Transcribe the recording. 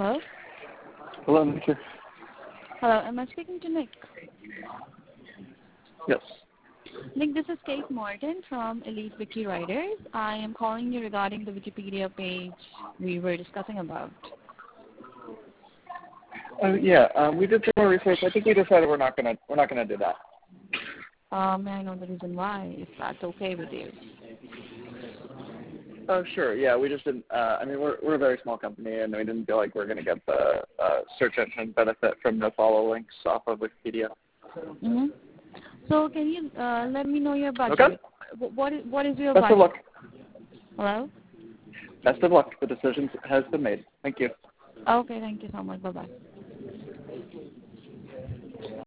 Hello? Hello, Nick. Hello, am I speaking to Nick? Yes. Nick, this is Kate Morgan from Elite Wiki Writers. I am calling you regarding the Wikipedia page we were discussing about. We did some more research. I think we decided we're not gonna do that. May I know the reason why, if that's okay with you? Oh, sure. Yeah, we just didn't. We're a very small company, and we didn't feel like we're gonna get the search engine benefit from the follow links off of Wikipedia. Mm-hmm. So can you let me know your budget? Okay. What is your Best budget? of luck. Hello? Best of luck. The decision has been made. Thank you. Okay, thank you so much. Bye-bye.